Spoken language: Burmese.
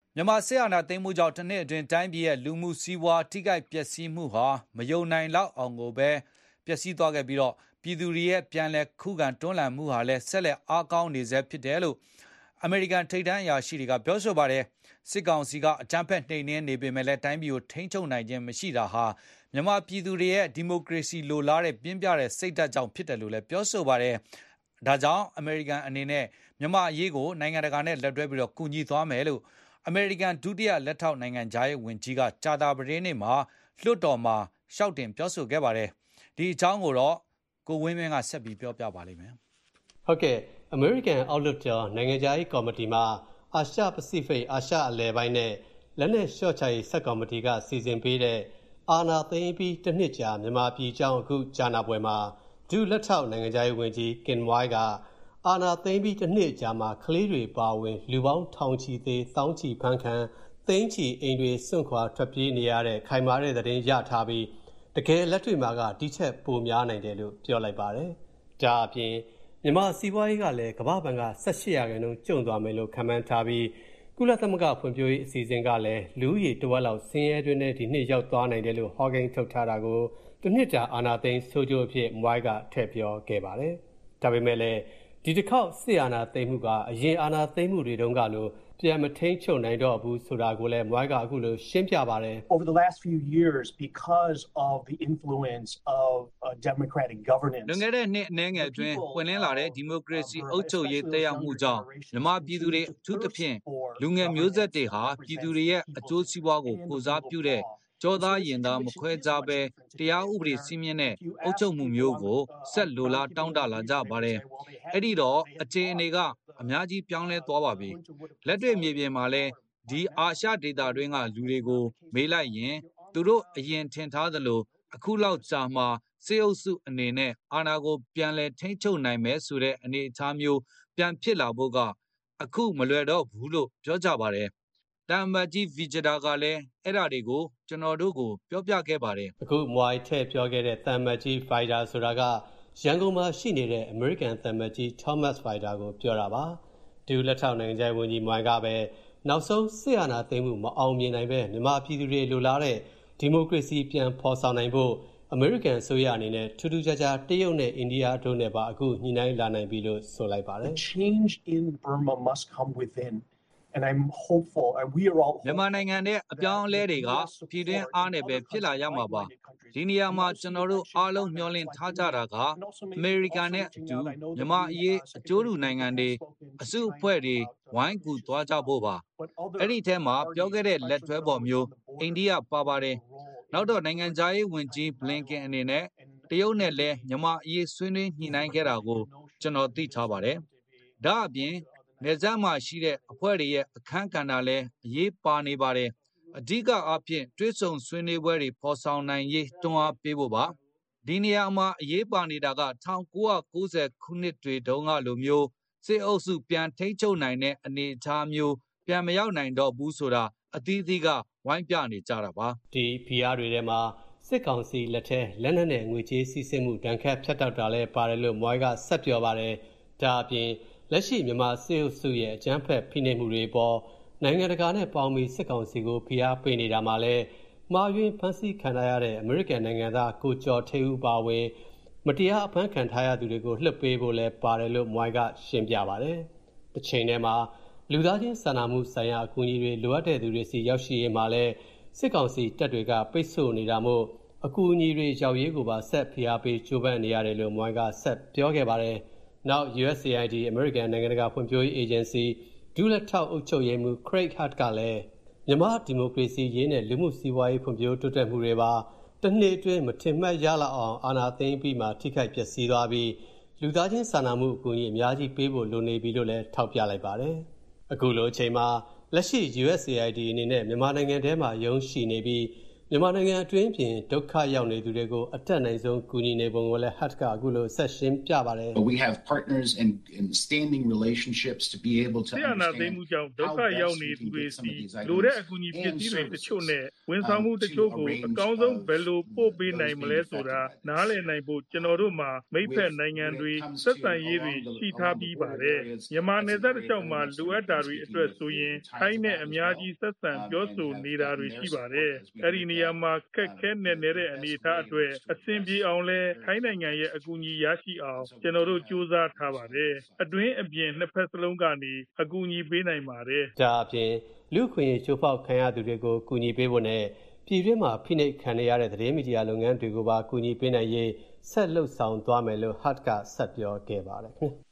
မြန်မာစစ်အာဏာသိမ်းမှုကြောင့်တစ်နှစ်အတွင်းတိုင်းပြည်ရဲ့လူမှုစီးပွားထိခိုက်ပျက်စီးမှုဟာမယုံနိုင်လောက်အောင်ကိုပဲပျက်စီးသွားခဲ့ပြီးပြည်သူတွေရဲ့ပြန်လည်ခုခံတွန်းလှန်မှုဟာလည်းဆက်လက်အားကောင်းနေဆဲဖြစ်တယ်လို့အမေရိကန်ထိပ်တန်းအရာရှိတွေကပြောဆိုပါတယ်စစ်ကောင်စီကအကြမ်းဖက်နှိမ်နင်းနေပေမဲ့လည်းတိုင်းပြည်ကိုထိန်းချုပ်နိုင်ခြင်းမရှိတာဟာမြန်မာပြည်သူတွေရဲ့ဒီမိုကရေစီလိုလားတဲ့ပြင်းပြတဲ့စိတ်ဓာတ်ကြောင့်ဖြစ်တယ်လို့လည်းပြောဆိုပါတယ်ဒါကြောင့်အမေရိကန်အနေနဲ့မြန်မာအရေးကိုနိုင်ငံတကာနဲ့လက်တွဲပြီးကူညီသွားမယ်လို့အမေရိကန်ဒုတိယလက်ထောက်နိုင်ငံခြားရေးဝန်ကြီးကကြာသပတေးနေ့မှာလွှတ်တော်မှာရှောက်တင်ပြောဆိုခဲ့ပါတယ်။ဒီအကြောင်းကိုတော့ကိုဝင်းမင်းကဆက်ပြီးပြောပြပါလိမ့်မယ်။ဟုတ်ကဲ့အမေရိကန်အောက်လွှတ်တော်နိုင်ငံခြားရေးကော်မတီမှာအာရှပစိဖိတ်အာရှအလယ်ပိုင်းနဲ့လက်နက်လျှော့ချရေးဆက်ကော်မတီကစီစဉ်ပေးတဲ့အာဏာသိမ်းပြီးတစ်နှစ်ကြာမြန်မာပြည်ကြောင်းအခုကြားနာပွဲမှာဒုလက်ထောက်နိုင်ငံခြားရေးဝန်ကြီးကင်ဝိုင်းကအာဏာသိမ်းပြီးတစ်နှစ်ကြာမှာကလေးတွေပါဝင်လူပေါင်းထောင်ချီသေးသောင်းချီဖမ်းခံသိန်းချီအိမ်တွေစွန့်ခွာထွက်ပြေးနေရတဲ့ခိုင်မာတဲ့သတင်းရထားပြီးတကယ်လက်တွေ့မှာကဒီချက်ပိုများနိုင်တယ်လို့ပြောလိုက်ပါတယ်။ဒါအပြင်မြန်မာစီးပွားရေးကလည်းကမ္ဘာ့ဘဏ်က18%ကျုံသွားမယ်လို့ခန့်မှန်းထားပြီးကုလသမဂ္ဂဖွံ့ဖြိုးရေးအစီအစဉ်ကလည်းလူဦးရေတစ်ဝက်လောက်ဆင်းရဲတွင်းနဲ့ဒီနှစ်ရောက်သွားနိုင်တယ်လို့ဟောကိန်းထုတ်ထားတာကိုတစ်နှစ်ကြာအာဏာသိမ်းဆိုးကျိုးအဖြစ်မွိုင်းကထည့်ပြောခဲ့ပါတယ်။ဒါပေမဲ့လည်းဒီတစ်ခေါက်စစ်အာဏာသိမ်းမှုကအရင်အာဏာသိမ်းမှုတွေတုန်းကလိုပြန်မထိန်ချုပ်နိုင်တော့ဘူးဆိုတာကိုလည်းမွိုင်းကအခုလိုရှင်းပြပါတယ် Over the last few years because of the influence of democratic governance လွန်ခဲ့တဲ့နှစ်အနည်းငယ်အတွင်းပွင့်လင်းလာတဲ့ဒီမိုကရေစီအုပ်ချုပ်ရေးတည်ရောက်မှုကြောင့်မြန်မာပြည်သူတွေအထူးသဖြင့်လူငယ်မျိုးဆက်တွေဟာပြည်သူတွေရဲ့အကျိုးစီးပွားကိုကိုစားပြုတဲ့ကြောသားရင်သားမခွဲခြားပဲတရားဥပဒေစည်းမျဉ်းနဲ့အုပ်ချုပ်မှုမျိုးကိုဆက်လိုလားတောင်းတလာကြပါတယ်။အဲ့ဒီတော့အခြေအနေကအများကြီးပြောင်းလဲသွားပါပြီ။လက်တွေ့မြေပြင်မှာလဲဒီအာရှဒေသတွင်းကလူတွေကိုမေးလိုက်ရင်သူတို့အရင်ထင်ထားသလိုအခုလောက်ကြာမှစေအုပ်စုအနေနဲ့အာဏာကိုပြန်လဲထိန်းချုပ်နိုင်မယ်ဆိုတဲ့အနေအထားမျိုးပြန်ဖြစ်လာဖို့ကအခုမလွယ်တော့ဘူးလို့ပြောကြပါတယ်။တမ်မတ်ကြီးဗီဂျတာကလည်းအဲ့ဒါတွေကိုကျွန်တော်တို့ကိုပြောပြခဲ့ပါတယ်အခုမွိုင်းထည့်ပြောခဲ့တဲ့တမ်မတ်ကြီးဗိုင်ဒါဆိုတာကရန်ကုန်မှာရှိနေတဲ့အမေရိကန်တမ်မတ်ကြီး Thomas Vajda ကိုပြောတာပါဒုလက်ထောက်နိုင်ငံခြားရေးဝန်ကြီးမွိုင်းကပဲနောက်ဆုံးစစ်အာဏာသိမ်းမှုမအောင်မြင်နိုင်ပဲမြန်မာပြည်သူတွေလိုလားတဲ့ဒီမိုကရေစီပြန်ဖော်ဆောင်နိုင်ဖို့အမေရိကန်အစိုးရအနေနဲ့ထူးထူးခြားခြားတရုတ်နဲ့အိန္ဒိယတို့နဲ့ပါအခုညှိနှိုင်းလာနိုင်ပြီလို့ဆိုလိုက်ပါတယ် Change in Burma must come within and I'm hopeful and we are all မြန်မာနိုင်ငံရဲ့အပြောင်းအလဲတွေကပြည်တွင်းအားနဲ့ပဲဖြစ်လာရမှာပါဒီနေရာမှာကျွန်တော်တို့အားလုံးမျှော်လင့်ထားကြတာကအမေရိကန်နဲ့အတူမြန်မာအရေးအကျိုးတူနိုင်ငံတွေအစုအဖွဲ့တွေဝိုင်းကူသွားကြဖို့ပါအဲ့ဒီထဲမှာပြောခဲ့တဲ့လက်တွဲပေါ်မျိုးအိန္ဒိယပါပါတယ်နောက်တော့နိုင်ငံခြားရေးဝန်ကြီးဘလင်ကင်အနေနဲ့တရုတ်နဲ့လည်းမြန်မာအရေးဆွေးနွေးညှိနှိုင်းခဲ့တာကိုကျွန်တော်သိထားပါတယ်ဒါအပြင်နေဆက်မှာရှိတဲ့အဖွဲ့တွေရဲ့အခန်းကဏ္ဍလည်းအရေးပါနေပါတယ်အဓိကအားဖြင့်တွဲဆုံဆွေးနွေးပွဲတွေပေါ်ဆောင်နိုင်ရေးတွန်းအားပေးဖို့ပါဒီနေရာမှာအရေးပါနေတာက1990ခုနှစ်တွေတုန်းကလိုမျိုးစစ်အုပ်စုပြန်ထိန်းချုပ်နိုင်တဲ့အနေအထားမျိုးပြန်မရောက်နိုင်တော့ဘူးဆိုတာအသီးသီးကဝိုင်းပြနေကြတာပါဒီ PR တွေထဲမှာစစ်ကောင်စီလက်ထက်လက်နက်နဲ့ငွေကြေးစီးဆင်းမှုတန်ခတ်ဖြတ်တောက်တာလည်းပါတယ်လို့မွိုင်းကဆက်ပြောပါတယ်ဒါအပြင်လက်ရှိမြန်မာစစ်အုပ်စုရဲ့အကြမ်းဖက်ဖိနှိပ်မှုတွေပေါ်နိုင်ငံတကာနဲ့ပေါင်းပြီးစစ်ကောင်စီကိုဖိအားပေးနေတာမှာလည်းမှားယွင်းဖန်ဆီးခံရတဲ့အမေရိကန်နိုင်ငံသားကိုကျော်ထေးဦးပါဝင်မတရားအဖမ်းခံထားရသူတွေကိုလှုပ်ပေးဖို့လည်းပါတယ်လို့မွိုင်းကရှင်းပြပါတယ်။တစ်ချိန်တည်းမှာလူသားချင်းစာနာမှုဆိုင်ရာအကူအညီတွေလိုအပ်တဲ့သူတွေစီရောက်ရှိရေးမှာလည်းစစ်ကောင်စီတပ်တွေကပိတ်ဆို့နေတာမို့အကူအညီတွေရောက်ရေးကိုပါဆက်ဖိအားပေးကြိုးပမ်းနေရတယ်လို့မွိုင်းကဆက်ပြောခဲ့ပါတယ်။နောက် USAID အမေရိကန်နိုင်ငံတကာဖွံ့ဖြိုးရေးအေဂျင်စီဒုလက်ထောက်အုပ်ချုပ်ရေးမှူး Craig Hart ကလည်းမြန်မာဒီမိုကရေစီရေးနဲ့လူမှုစီးပွားရေးဖွံ့ဖြိုးတိုးတက်မှုတွေပါတစ်နှစ်အတွင်းမထင်မှတ်ရလောက်အောင်အာဏာသိမ်းပြီးမှထိခိုက်ပျက်စီးသွားပြီးလူသားချင်းစာနာမှုအကူအညီအများကြီးပေးဖို့လိုနေပြီလို့လည်းထောက်ပြလိုက်ပါတယ်အခုလိုအချိန်မှာလက်ရှိ USAID အနေနဲ့မြန်မာနိုင်ငံထဲမှာရုံးရှိနေပြီးမြန်မာနိုင်ငံအတွင်းပြင်ဒုက္ခရောက်နေသူတွေကိုအတက်နိုင်ဆုံးကူညီနေပုံကိုလည်း HUD ကအခုလိုဆက်ရှင်းပြပါတယ် We have partners in standing relationships to be able to ဆရာနာသိမှုကြောင့်ဒုက္ခရောက်နေသူတွေစီလိုတဲ့အကူအညီပစ္စည်းတွေတချို့နဲ့ဝန်ဆောင်မှုတချို့ကိုအကောင်းဆုံးဘယ်လိုပို့ပေးနိုင်မလဲဆိုတာနားလည်နိုင်ဖို့ကျွန်တော်တို့မှာမိဖက်နိုင်ငံတွေဆက်ဆံရေးတွေရှိထားပြီးပါတယ်မြန်မာနယ်စပ်တစ်လျှောက်မှာလိုအပ်တာတွေအတွက်ဆိုရင်ထိုင်းနဲ့အများကြီးဆက်ဆံပြောဆိုနေတာတွေရှိပါတယ်အဲ့ဒီနေရာမှာခက်ခဲနေတဲ့အနေအထားအတွက်အဆင်ပြေအောင်လဲထိုင်းနိုင်ငံရဲ့အကူအညီရရှိအောင်ကျွန်တော်တို့စူးစမ်းထားပါတယ်အတွင်းအပြင်နှစ်ဖက်စလုံးကနေအကူအညီပေးနိုင်ပါတယ်ဒါအပြင်လူခွင့်ရေးချိုးဖောက်ခံရသူတွေကိုကူညီပေးဖို့နဲ့ပြည်တွင်းမှာဖိနှိပ်ခံရတဲ့သတင်းမီဒီယာလုပ်ငန်းတွေကိုပါကူညီပေးနိုင်ရေးဆက်လှုပ်ဆောင်သွားမယ်လို့ HUD ကဆက်ပြောခဲ့ပါတယ်ခင်ဗျ